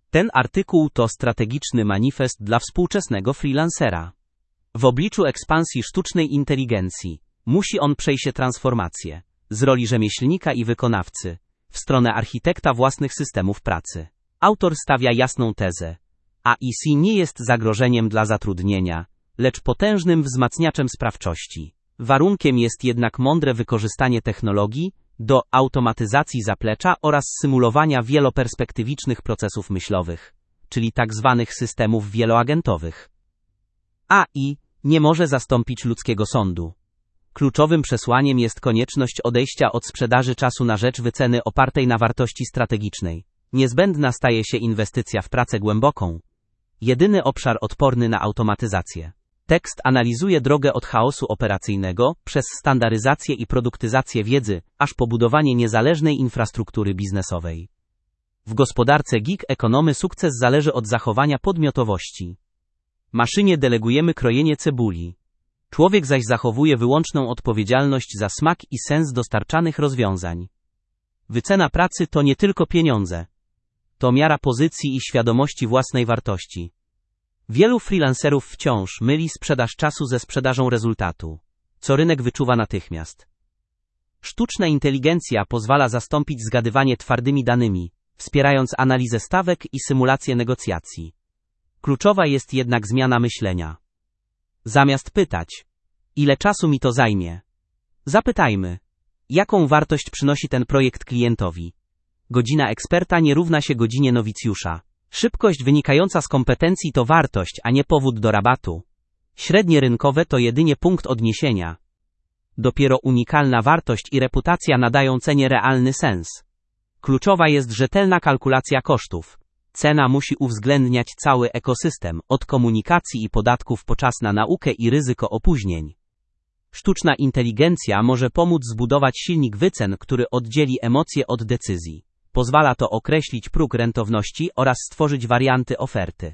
Ten artykuł to strategiczny manifest dla współczesnego freelancera. W obliczu ekspansji sztucznej inteligencji musi on przejść transformację z roli rzemieślnika i wykonawcy w stronę architekta własnych systemów pracy. Autor stawia jasną tezę. AIC nie jest zagrożeniem dla zatrudnienia, lecz potężnym wzmacniaczem sprawczości. Warunkiem jest jednak mądre wykorzystanie technologii do automatyzacji zaplecza oraz symulowania wieloperspektywicznych procesów myślowych, czyli tzw. systemów wieloagentowych. AI nie może zastąpić ludzkiego sądu. Kluczowym przesłaniem jest konieczność odejścia od sprzedaży czasu na rzecz wyceny opartej na wartości strategicznej. Niezbędna staje się inwestycja w pracę głęboką. Jedyny obszar odporny na automatyzację. Tekst analizuje drogę od chaosu operacyjnego przez standaryzację i produktyzację wiedzy, aż po budowanie niezależnej infrastruktury biznesowej. W gospodarce gig economy sukces zależy od zachowania podmiotowości. Maszynie delegujemy krojenie cebuli. Człowiek zaś zachowuje wyłączną odpowiedzialność za smak i sens dostarczanych rozwiązań. Wycena pracy to nie tylko pieniądze. To miara pozycji i świadomości własnej wartości. Wielu freelancerów wciąż myli sprzedaż czasu ze sprzedażą rezultatu, co rynek wyczuwa natychmiast. Sztuczna inteligencja pozwala zastąpić zgadywanie twardymi danymi, wspierając analizę stawek i symulację negocjacji. Kluczowa jest jednak zmiana myślenia. Zamiast pytać, ile czasu mi to zajmie, zapytajmy, jaką wartość przynosi ten projekt klientowi. Godzina eksperta nie równa się godzinie nowicjusza. Szybkość wynikająca z kompetencji to wartość, a nie powód do rabatu. Średnie rynkowe to jedynie punkt odniesienia. Dopiero unikalna wartość i reputacja nadają cenie realny sens. Kluczowa jest rzetelna kalkulacja kosztów. Cena musi uwzględniać cały ekosystem, od komunikacji i podatków po czas na naukę i ryzyko opóźnień. Sztuczna inteligencja może pomóc zbudować silnik wycen, który oddzieli emocje od decyzji. Pozwala to określić próg rentowności oraz stworzyć warianty oferty.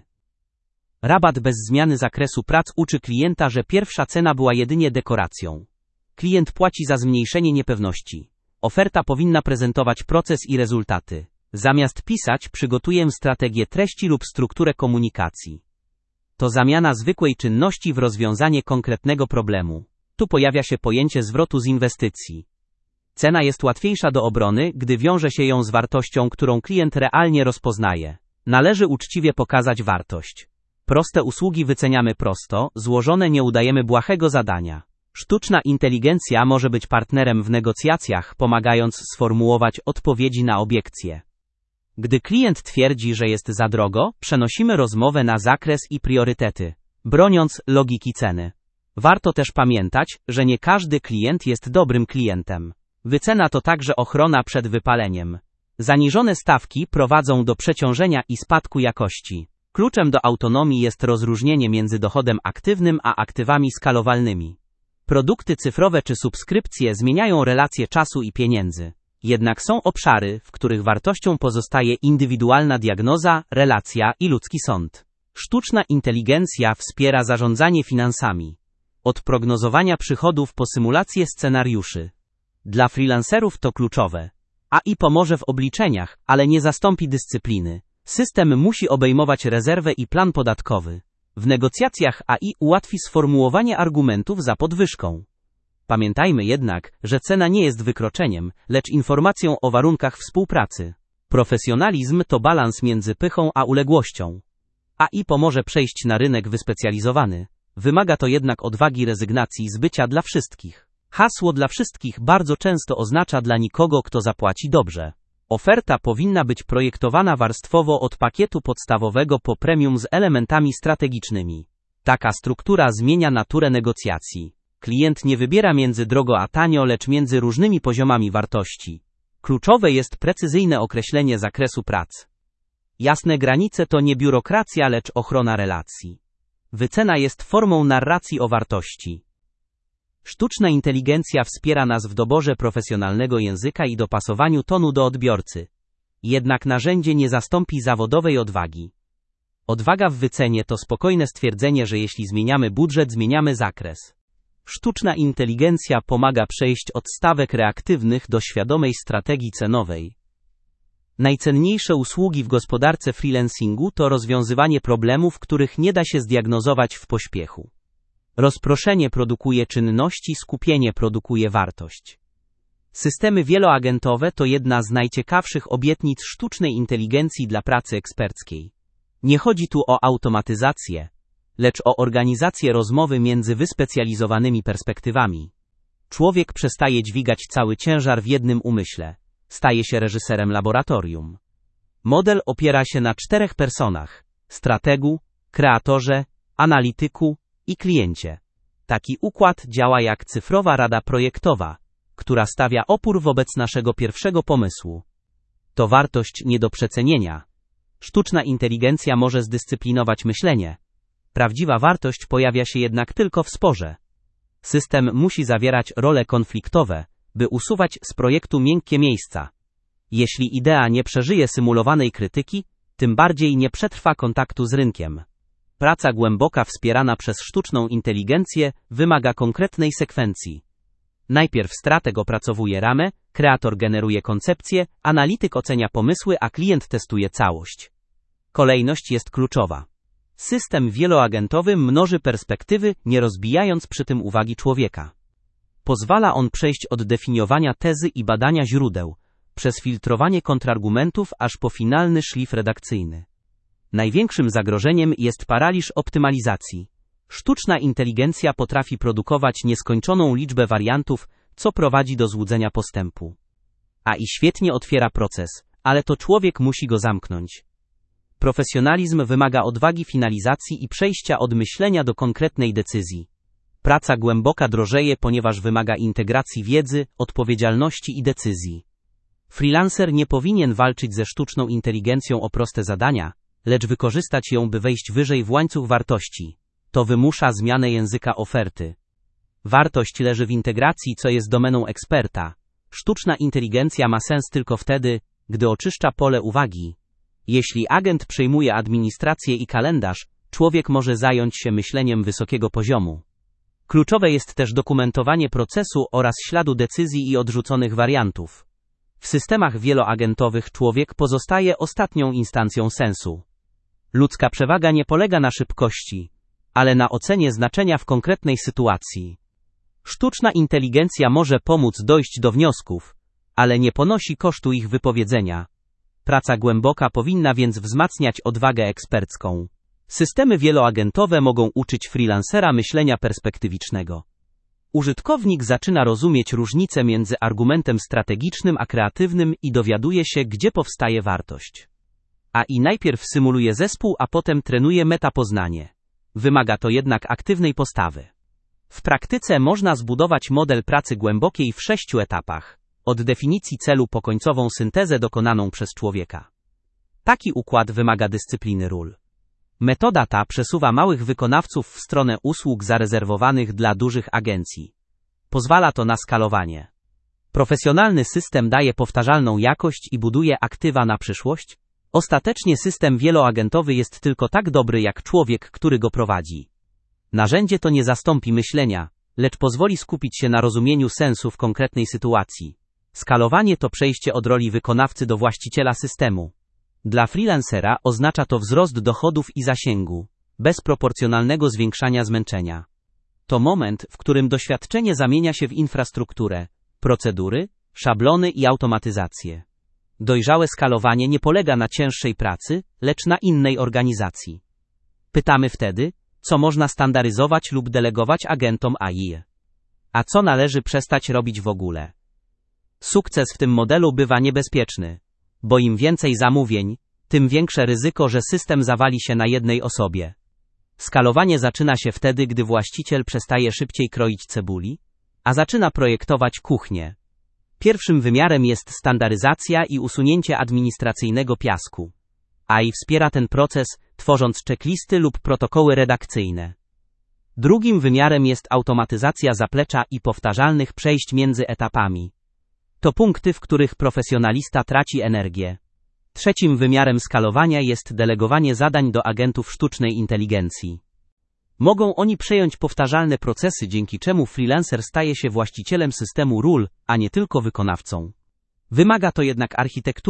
Rabat bez zmiany zakresu prac uczy klienta, że pierwsza cena była jedynie dekoracją. Klient płaci za zmniejszenie niepewności. Oferta powinna prezentować proces i rezultaty. Zamiast pisać, przygotuję strategię treści lub strukturę komunikacji. To zamiana zwykłej czynności w rozwiązanie konkretnego problemu. Tu pojawia się pojęcie zwrotu z inwestycji. Cena jest łatwiejsza do obrony, gdy wiąże się ją z wartością, którą klient realnie rozpoznaje. Należy uczciwie pokazać wartość. Proste usługi wyceniamy prosto, złożone nie udajemy błahego zadania. Sztuczna inteligencja może być partnerem w negocjacjach, pomagając sformułować odpowiedzi na obiekcje. Gdy klient twierdzi, że jest za drogo, przenosimy rozmowę na zakres i priorytety, broniąc logiki ceny. Warto też pamiętać, że nie każdy klient jest dobrym klientem. Wycena to także ochrona przed wypaleniem. Zaniżone stawki prowadzą do przeciążenia i spadku jakości. Kluczem do autonomii jest rozróżnienie między dochodem aktywnym a aktywami skalowalnymi. Produkty cyfrowe czy subskrypcje zmieniają relacje czasu i pieniędzy. Jednak są obszary, w których wartością pozostaje indywidualna diagnoza, relacja i ludzki sąd. Sztuczna inteligencja wspiera zarządzanie finansami. Od prognozowania przychodów po symulację scenariuszy. Dla freelancerów to kluczowe. AI pomoże w obliczeniach, ale nie zastąpi dyscypliny. System musi obejmować rezerwę i plan podatkowy. W negocjacjach AI ułatwi sformułowanie argumentów za podwyżką. Pamiętajmy jednak, że cena nie jest wykroczeniem, lecz informacją o warunkach współpracy. Profesjonalizm to balans między pychą a uległością. AI pomoże przejść na rynek wyspecjalizowany. Wymaga to jednak odwagi rezygnacji z bycia dla wszystkich. Hasło dla wszystkich bardzo często oznacza dla nikogo, kto zapłaci dobrze. Oferta powinna być projektowana warstwowo od pakietu podstawowego po premium z elementami strategicznymi. Taka struktura zmienia naturę negocjacji. Klient nie wybiera między drogo a tanio, lecz między różnymi poziomami wartości. Kluczowe jest precyzyjne określenie zakresu prac. Jasne granice to nie biurokracja, lecz ochrona relacji. Wycena jest formą narracji o wartości. Sztuczna inteligencja wspiera nas w doborze profesjonalnego języka i dopasowaniu tonu do odbiorcy. Jednak narzędzie nie zastąpi zawodowej odwagi. Odwaga w wycenie to spokojne stwierdzenie, że jeśli zmieniamy budżet, zmieniamy zakres. Sztuczna inteligencja pomaga przejść od stawek reaktywnych do świadomej strategii cenowej. Najcenniejsze usługi w gospodarce freelancingu to rozwiązywanie problemów, których nie da się zdiagnozować w pośpiechu. Rozproszenie produkuje czynności, skupienie produkuje wartość. Systemy wieloagentowe to jedna z najciekawszych obietnic sztucznej inteligencji dla pracy eksperckiej. Nie chodzi tu o automatyzację, lecz o organizację rozmowy między wyspecjalizowanymi perspektywami. Człowiek przestaje dźwigać cały ciężar w jednym umyśle. Staje się reżyserem laboratorium. Model opiera się na 4 personach: strategu, kreatorze, analityku i kliencie. Taki układ działa jak cyfrowa rada projektowa, która stawia opór wobec naszego pierwszego pomysłu. To wartość nie do przecenienia. Sztuczna inteligencja może zdyscyplinować myślenie. Prawdziwa wartość pojawia się jednak tylko w sporze. System musi zawierać role konfliktowe, by usuwać z projektu miękkie miejsca. Jeśli idea nie przeżyje symulowanej krytyki, tym bardziej nie przetrwa kontaktu z rynkiem. Praca głęboka wspierana przez sztuczną inteligencję wymaga konkretnej sekwencji. Najpierw strateg opracowuje ramę, kreator generuje koncepcję, analityk ocenia pomysły, a klient testuje całość. Kolejność jest kluczowa. System wieloagentowy mnoży perspektywy, nie rozbijając przy tym uwagi człowieka. Pozwala on przejść od definiowania tezy i badania źródeł, przez filtrowanie kontrargumentów aż po finalny szlif redakcyjny. Największym zagrożeniem jest paraliż optymalizacji. Sztuczna inteligencja potrafi produkować nieskończoną liczbę wariantów, co prowadzi do złudzenia postępu. AI świetnie otwiera proces, ale to człowiek musi go zamknąć. Profesjonalizm wymaga odwagi finalizacji i przejścia od myślenia do konkretnej decyzji. Praca głęboka drożeje, ponieważ wymaga integracji wiedzy, odpowiedzialności i decyzji. Freelancer nie powinien walczyć ze sztuczną inteligencją o proste zadania, lecz wykorzystać ją, by wejść wyżej w łańcuch wartości. To wymusza zmianę języka oferty. Wartość leży w integracji, co jest domeną eksperta. Sztuczna inteligencja ma sens tylko wtedy, gdy oczyszcza pole uwagi. Jeśli agent przejmuje administrację i kalendarz, człowiek może zająć się myśleniem wysokiego poziomu. Kluczowe jest też dokumentowanie procesu oraz śladu decyzji i odrzuconych wariantów. W systemach wieloagentowych człowiek pozostaje ostatnią instancją sensu. Ludzka przewaga nie polega na szybkości, ale na ocenie znaczenia w konkretnej sytuacji. Sztuczna inteligencja może pomóc dojść do wniosków, ale nie ponosi kosztu ich wypowiedzenia. Praca głęboka powinna więc wzmacniać odwagę ekspercką. Systemy wieloagentowe mogą uczyć freelancera myślenia perspektywicznego. Użytkownik zaczyna rozumieć różnicę między argumentem strategicznym a kreatywnym i dowiaduje się, gdzie powstaje wartość. AI najpierw symuluje zespół, a potem trenuje metapoznanie. Wymaga to jednak aktywnej postawy. W praktyce można zbudować model pracy głębokiej w 6 etapach, od definicji celu po końcową syntezę dokonaną przez człowieka. Taki układ wymaga dyscypliny ról. Metoda ta przesuwa małych wykonawców w stronę usług zarezerwowanych dla dużych agencji. Pozwala to na skalowanie. Profesjonalny system daje powtarzalną jakość i buduje aktywa na przyszłość. Ostatecznie system wieloagentowy jest tylko tak dobry jak człowiek, który go prowadzi. Narzędzie to nie zastąpi myślenia, lecz pozwoli skupić się na rozumieniu sensu w konkretnej sytuacji. Skalowanie to przejście od roli wykonawcy do właściciela systemu. Dla freelancera oznacza to wzrost dochodów i zasięgu, bez proporcjonalnego zwiększania zmęczenia. To moment, w którym doświadczenie zamienia się w infrastrukturę, procedury, szablony i automatyzację. Dojrzałe skalowanie nie polega na cięższej pracy, lecz na innej organizacji. Pytamy wtedy, co można standaryzować lub delegować agentom AI. A co należy przestać robić w ogóle? Sukces w tym modelu bywa niebezpieczny, bo im więcej zamówień, tym większe ryzyko, że system zawali się na jednej osobie. Skalowanie zaczyna się wtedy, gdy właściciel przestaje szybciej kroić cebuli, a zaczyna projektować kuchnię. Pierwszym wymiarem jest standaryzacja i usunięcie administracyjnego piasku. AI wspiera ten proces, tworząc checklisty lub protokoły redakcyjne. Drugim wymiarem jest automatyzacja zaplecza i powtarzalnych przejść między etapami. To punkty, w których profesjonalista traci energię. Trzecim wymiarem skalowania jest delegowanie zadań do agentów sztucznej inteligencji. Mogą oni przejąć powtarzalne procesy, dzięki czemu freelancer staje się właścicielem systemu ról, a nie tylko wykonawcą. Wymaga to jednak architektury,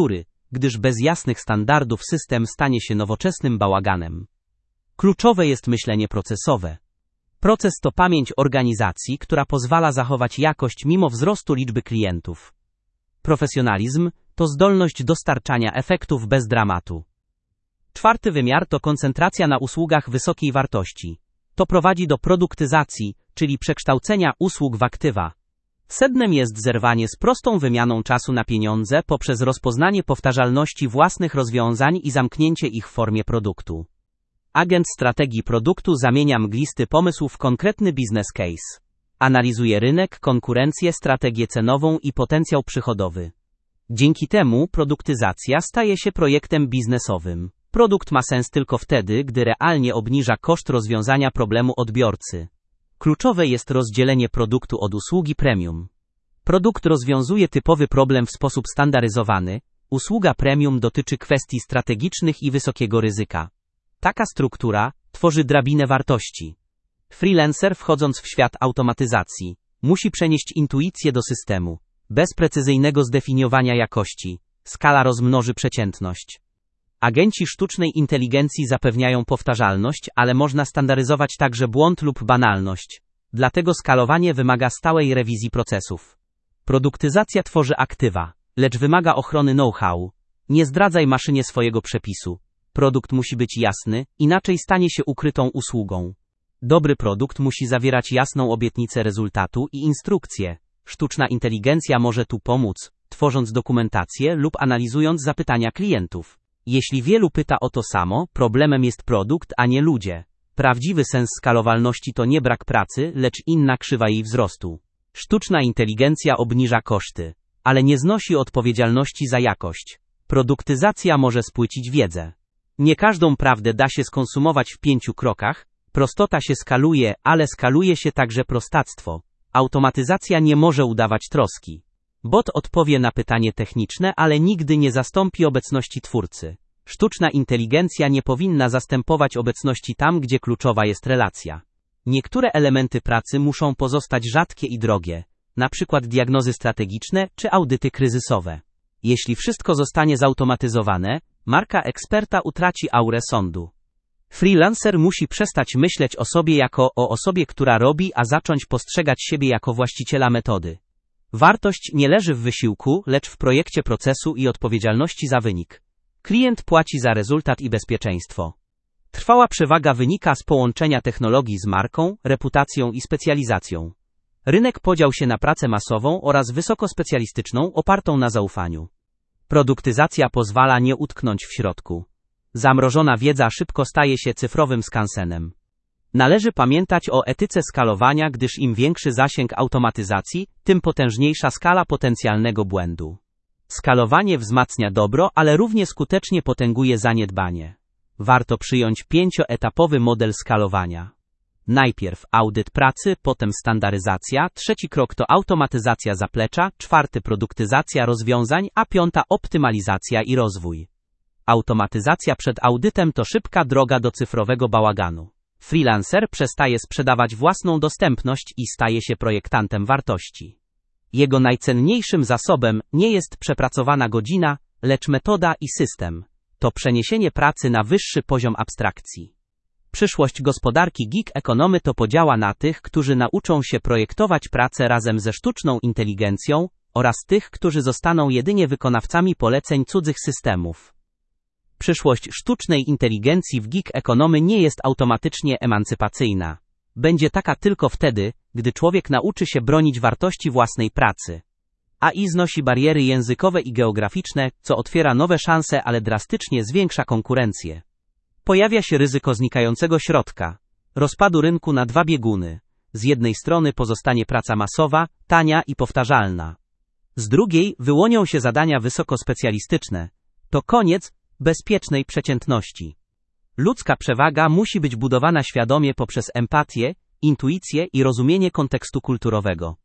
gdyż bez jasnych standardów system stanie się nowoczesnym bałaganem. Kluczowe jest myślenie procesowe. Proces to pamięć organizacji, która pozwala zachować jakość mimo wzrostu liczby klientów. Profesjonalizm to zdolność dostarczania efektów bez dramatu. Czwarty wymiar to koncentracja na usługach wysokiej wartości. To prowadzi do produktyzacji, czyli przekształcenia usług w aktywa. Sednem jest zerwanie z prostą wymianą czasu na pieniądze poprzez rozpoznanie powtarzalności własnych rozwiązań i zamknięcie ich w formie produktu. Agent strategii produktu zamienia mglisty pomysł w konkretny business case. Analizuje rynek, konkurencję, strategię cenową i potencjał przychodowy. Dzięki temu produktyzacja staje się projektem biznesowym. Produkt ma sens tylko wtedy, gdy realnie obniża koszt rozwiązania problemu odbiorcy. Kluczowe jest rozdzielenie produktu od usługi premium. Produkt rozwiązuje typowy problem w sposób standaryzowany, usługa premium dotyczy kwestii strategicznych i wysokiego ryzyka. Taka struktura tworzy drabinę wartości. Freelancer, wchodząc w świat automatyzacji, musi przenieść intuicję do systemu. Bez precyzyjnego zdefiniowania jakości, skala rozmnoży przeciętność. Agenci sztucznej inteligencji zapewniają powtarzalność, ale można standaryzować także błąd lub banalność. Dlatego skalowanie wymaga stałej rewizji procesów. Produktyzacja tworzy aktywa, lecz wymaga ochrony know-how. Nie zdradzaj maszynie swojego przepisu. Produkt musi być jasny, inaczej stanie się ukrytą usługą. Dobry produkt musi zawierać jasną obietnicę rezultatu i instrukcję. Sztuczna inteligencja może tu pomóc, tworząc dokumentację lub analizując zapytania klientów. Jeśli wielu pyta o to samo, problemem jest produkt, a nie ludzie. Prawdziwy sens skalowalności to nie brak pracy, lecz inna krzywa jej wzrostu. Sztuczna inteligencja obniża koszty, ale nie znosi odpowiedzialności za jakość. Produktyzacja może spłycić wiedzę. Nie każdą prawdę da się skonsumować w 5 krokach, prostota się skaluje, ale skaluje się także prostactwo. Automatyzacja nie może udawać troski. Bot odpowie na pytanie techniczne, ale nigdy nie zastąpi obecności twórcy. Sztuczna inteligencja nie powinna zastępować obecności tam, gdzie kluczowa jest relacja. Niektóre elementy pracy muszą pozostać rzadkie i drogie, np. diagnozy strategiczne czy audyty kryzysowe. Jeśli wszystko zostanie zautomatyzowane, marka eksperta utraci aurę sądu. Freelancer musi przestać myśleć o sobie jako o osobie, która robi, a zacząć postrzegać siebie jako właściciela metody. Wartość nie leży w wysiłku, lecz w projekcie procesu i odpowiedzialności za wynik. Klient płaci za rezultat i bezpieczeństwo. Trwała przewaga wynika z połączenia technologii z marką, reputacją i specjalizacją. Rynek podział się na pracę masową oraz wysokospecjalistyczną opartą na zaufaniu. Produktyzacja pozwala nie utknąć w środku. Zamrożona wiedza szybko staje się cyfrowym skansenem. Należy pamiętać o etyce skalowania, gdyż im większy zasięg automatyzacji, tym potężniejsza skala potencjalnego błędu. Skalowanie wzmacnia dobro, ale równie skutecznie potęguje zaniedbanie. Warto przyjąć 5-etapowy model skalowania. Najpierw audyt pracy, potem standaryzacja, 3. krok to automatyzacja zaplecza, 4. produktyzacja rozwiązań, a 5. optymalizacja i rozwój. Automatyzacja przed audytem to szybka droga do cyfrowego bałaganu. Freelancer przestaje sprzedawać własną dostępność i staje się projektantem wartości. Jego najcenniejszym zasobem nie jest przepracowana godzina, lecz metoda i system. To przeniesienie pracy na wyższy poziom abstrakcji. Przyszłość gospodarki gig economy to podziała na tych, którzy nauczą się projektować pracę razem ze sztuczną inteligencją, oraz tych, którzy zostaną jedynie wykonawcami poleceń cudzych systemów. Przyszłość sztucznej inteligencji w gig economy nie jest automatycznie emancypacyjna. Będzie taka tylko wtedy, gdy człowiek nauczy się bronić wartości własnej pracy. AI znosi bariery językowe i geograficzne, co otwiera nowe szanse, ale drastycznie zwiększa konkurencję. Pojawia się ryzyko znikającego środka, rozpadu rynku na 2 bieguny. Z jednej strony pozostanie praca masowa, tania i powtarzalna. Z drugiej wyłonią się zadania wysokospecjalistyczne. To koniec bezpiecznej przeciętności. Ludzka przewaga musi być budowana świadomie poprzez empatię, intuicję i rozumienie kontekstu kulturowego.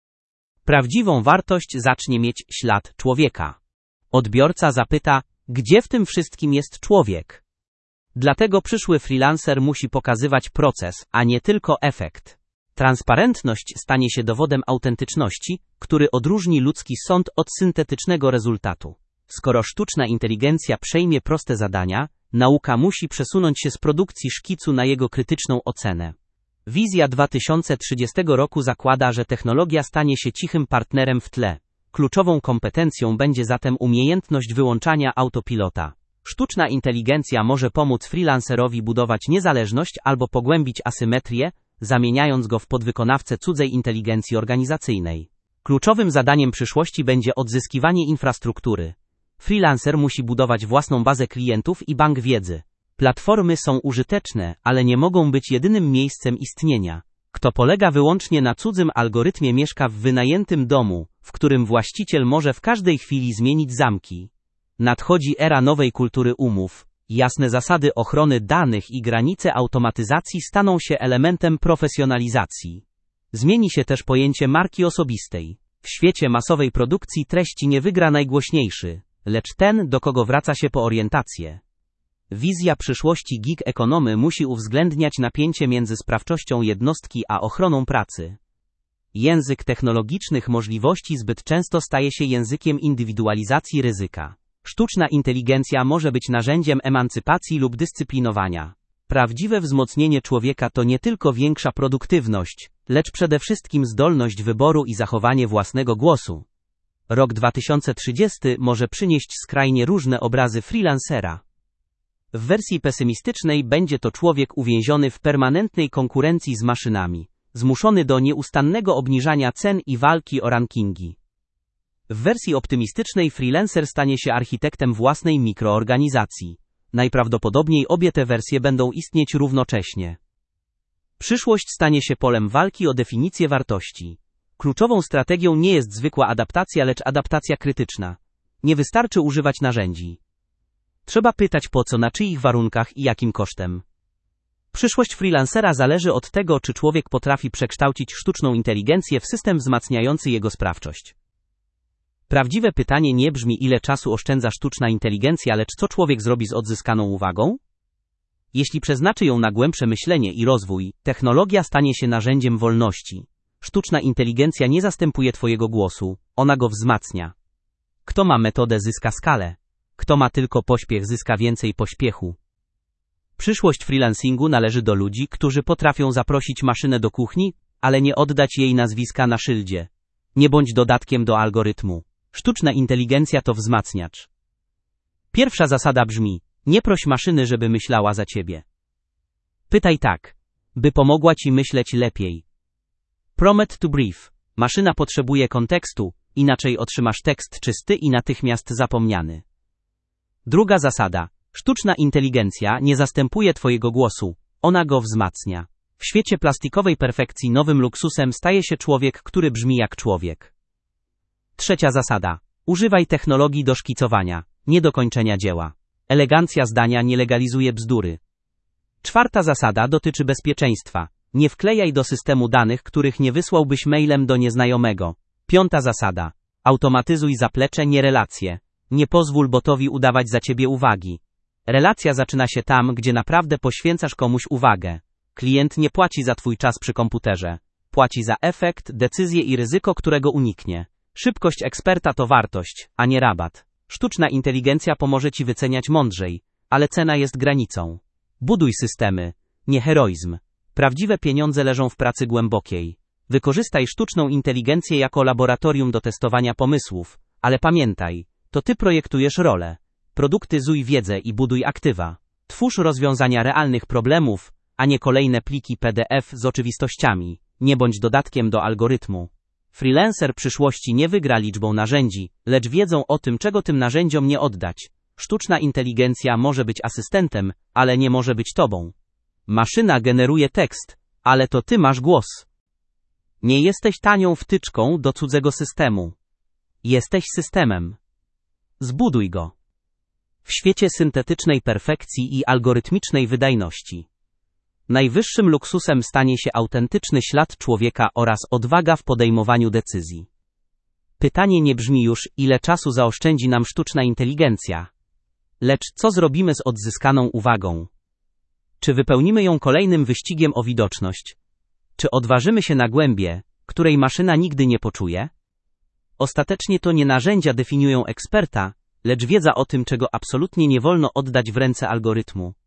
Prawdziwą wartość zacznie mieć ślad człowieka. Odbiorca zapyta, gdzie w tym wszystkim jest człowiek? Dlatego przyszły freelancer musi pokazywać proces, a nie tylko efekt. Transparentność stanie się dowodem autentyczności, który odróżni ludzki sąd od syntetycznego rezultatu. Skoro sztuczna inteligencja przejmie proste zadania, nauka musi przesunąć się z produkcji szkicu na jego krytyczną ocenę. Wizja 2030 roku zakłada, że technologia stanie się cichym partnerem w tle. Kluczową kompetencją będzie zatem umiejętność wyłączania autopilota. Sztuczna inteligencja może pomóc freelancerowi budować niezależność albo pogłębić asymetrię, zamieniając go w podwykonawcę cudzej inteligencji organizacyjnej. Kluczowym zadaniem przyszłości będzie odzyskiwanie infrastruktury. Freelancer musi budować własną bazę klientów i bank wiedzy. Platformy są użyteczne, ale nie mogą być jedynym miejscem istnienia. Kto polega wyłącznie na cudzym algorytmie, mieszka w wynajętym domu, w którym właściciel może w każdej chwili zmienić zamki. Nadchodzi era nowej kultury umów. Jasne zasady ochrony danych i granice automatyzacji staną się elementem profesjonalizacji. Zmieni się też pojęcie marki osobistej. W świecie masowej produkcji treści nie wygra najgłośniejszy, lecz ten, do kogo wraca się po orientację. Wizja przyszłości gig economy musi uwzględniać napięcie między sprawczością jednostki a ochroną pracy. Język technologicznych możliwości zbyt często staje się językiem indywidualizacji ryzyka. Sztuczna inteligencja może być narzędziem emancypacji lub dyscyplinowania. Prawdziwe wzmocnienie człowieka to nie tylko większa produktywność, lecz przede wszystkim zdolność wyboru i zachowanie własnego głosu. Rok 2030 może przynieść skrajnie różne obrazy freelancera. W wersji pesymistycznej będzie to człowiek uwięziony w permanentnej konkurencji z maszynami, zmuszony do nieustannego obniżania cen i walki o rankingi. W wersji optymistycznej freelancer stanie się architektem własnej mikroorganizacji. Najprawdopodobniej obie te wersje będą istnieć równocześnie. Przyszłość stanie się polem walki o definicję wartości. Kluczową strategią nie jest zwykła adaptacja, lecz adaptacja krytyczna. Nie wystarczy używać narzędzi. Trzeba pytać po co, na czyich warunkach i jakim kosztem. Przyszłość freelancera zależy od tego, czy człowiek potrafi przekształcić sztuczną inteligencję w system wzmacniający jego sprawczość. Prawdziwe pytanie nie brzmi, ile czasu oszczędza sztuczna inteligencja, lecz co człowiek zrobi z odzyskaną uwagą? Jeśli przeznaczy ją na głębsze myślenie i rozwój, technologia stanie się narzędziem wolności. Sztuczna inteligencja nie zastępuje twojego głosu, ona go wzmacnia. Kto ma metodę, zyska skalę. Kto ma tylko pośpiech, zyska więcej pośpiechu. Przyszłość freelancingu należy do ludzi, którzy potrafią zaprosić maszynę do kuchni, ale nie oddać jej nazwiska na szyldzie. Nie bądź dodatkiem do algorytmu. Sztuczna inteligencja to wzmacniacz. Pierwsza zasada brzmi: nie proś maszyny, żeby myślała za ciebie. Pytaj tak, by pomogła ci myśleć lepiej. Prompt to brief. Maszyna potrzebuje kontekstu, inaczej otrzymasz tekst czysty i natychmiast zapomniany. Druga zasada. Sztuczna inteligencja nie zastępuje twojego głosu, ona go wzmacnia. W świecie plastikowej perfekcji nowym luksusem staje się człowiek, który brzmi jak człowiek. Trzecia zasada. Używaj technologii do szkicowania, nie do kończenia dzieła. Elegancja zdania nie legalizuje bzdury. Czwarta zasada dotyczy bezpieczeństwa. Nie wklejaj do systemu danych, których nie wysłałbyś mailem do nieznajomego. Piąta zasada. Automatyzuj zaplecze, nie relacje. Nie pozwól botowi udawać za ciebie uwagi. Relacja zaczyna się tam, gdzie naprawdę poświęcasz komuś uwagę. Klient nie płaci za twój czas przy komputerze. Płaci za efekt, decyzję i ryzyko, którego uniknie. Szybkość eksperta to wartość, a nie rabat. Sztuczna inteligencja pomoże ci wyceniać mądrzej, ale cena jest granicą. Buduj systemy, nie heroizm. Prawdziwe pieniądze leżą w pracy głębokiej. Wykorzystaj sztuczną inteligencję jako laboratorium do testowania pomysłów, ale pamiętaj, to ty projektujesz rolę. Produktyzuj wiedzę i buduj aktywa. Twórz rozwiązania realnych problemów, a nie kolejne pliki PDF z oczywistościami. Nie bądź dodatkiem do algorytmu. Freelancer przyszłości nie wygra liczbą narzędzi, lecz wiedzą o tym, czego tym narzędziom nie oddać. Sztuczna inteligencja może być asystentem, ale nie może być tobą. Maszyna generuje tekst, ale to ty masz głos. Nie jesteś tanią wtyczką do cudzego systemu. Jesteś systemem. Zbuduj go. W świecie syntetycznej perfekcji i algorytmicznej wydajności. Najwyższym luksusem stanie się autentyczny ślad człowieka oraz odwaga w podejmowaniu decyzji. Pytanie nie brzmi już, ile czasu zaoszczędzi nam sztuczna inteligencja, lecz co zrobimy z odzyskaną uwagą? Czy wypełnimy ją kolejnym wyścigiem o widoczność? Czy odważymy się na głębię, której maszyna nigdy nie poczuje? Ostatecznie to nie narzędzia definiują eksperta, lecz wiedza o tym, czego absolutnie nie wolno oddać w ręce algorytmu,